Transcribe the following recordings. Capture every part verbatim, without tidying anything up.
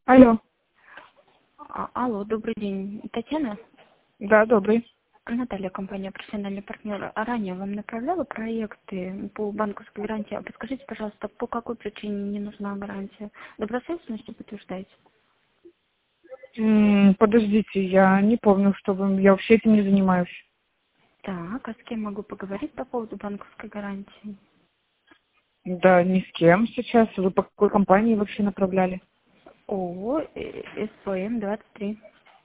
Алло. А, Алло, добрый день. Татьяна? Да, добрый. Наталья, компания «Профессиональный партнер». А ранее вам направляла проекты по банковской гарантии. А подскажите, пожалуйста, по какой причине не нужна гарантия? Добросовестностью подтверждаете? М, Подождите, я не помню, что вы... Я вообще этим не занимаюсь. Так, а с кем могу поговорить по поводу банковской гарантии? Да, ни с кем сейчас. Вы по какой компании вообще направляли? ООО э, СПМ двадцать три.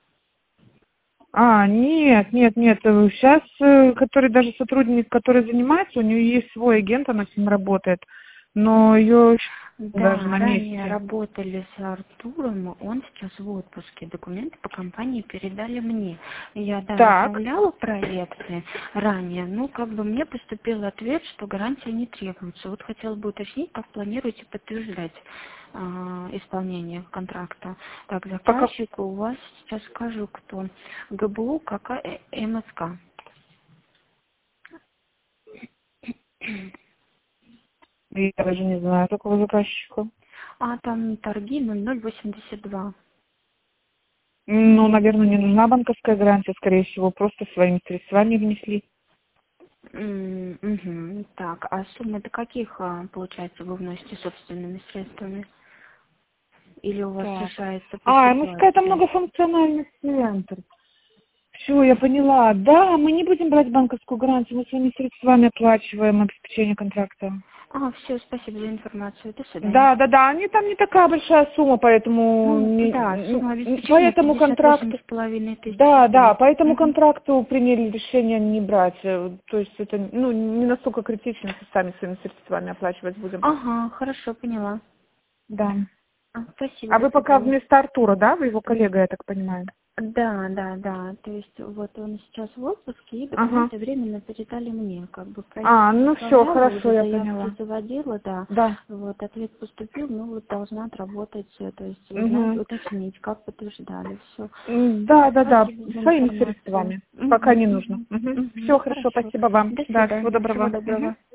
А, нет, нет, нет. Сейчас, который даже сотрудник, который занимается, у нее есть свой агент, она с ним работает. Но ее даже Да, на ранее месте. работали с Артуром, он сейчас в отпуске. Документы по компании передали мне. Я, да, Так, направляла проекты ранее, ну, как бы мне поступил ответ, что гарантия не требуется. Вот хотела бы уточнить, как планируете подтверждать а, исполнение контракта. Так, пока... заказчик у вас, сейчас скажу, кто. ГБУ КК э, МСК. Я даже не знаю такого заказчика. А там торги ноль ноль восемьдесят два. Ну, наверное, не нужна банковская гарантия, скорее всего, просто своими средствами внесли. М, мгм. Так, а суммы до каких, а, получается, вы вносите собственными средствами? Или у вас Так. решается по А, МСК это ситуации? многофункциональный центр. Все, я поняла. Да, мы не будем брать банковскую гарантию, мы своими средствами оплачиваем обеспечение контракта. А, все, спасибо за информацию. До свидания. Да, да, да, они там не такая большая сумма, поэтому Ну, не- да, н- сумма н- обеспечения поэтому пятьдесят восемь контракт, с половиной тысяч да, да, рублей. по этому Мгм. контракту приняли решение не брать. Э, То есть это ну, не настолько критично, что сами своими средствами оплачивать будем. Ага, хорошо, поняла. Да. А, спасибо, А до вы пока свидания. вместо Артура, да? Вы его коллега, я так понимаю. Да, да, да. То есть вот он сейчас в отпуске, и Ага. документы временно передали мне. Как бы проект А, ну все, направляла, хорошо, уже я заявки поняла. заводила, да. Да. Вот ответ поступил, ну вот должна отработать, э, то есть узнать, Угу. уточнить, как подтверждали. Все. Да, да, да, Спасибо за своими информацию. средствами. Угу, Пока не нужно. угу, Угу. угу. Все хорошо, Хорошо. спасибо вам. До Да, всего свидания. Всего доброго. Мгм. доброго.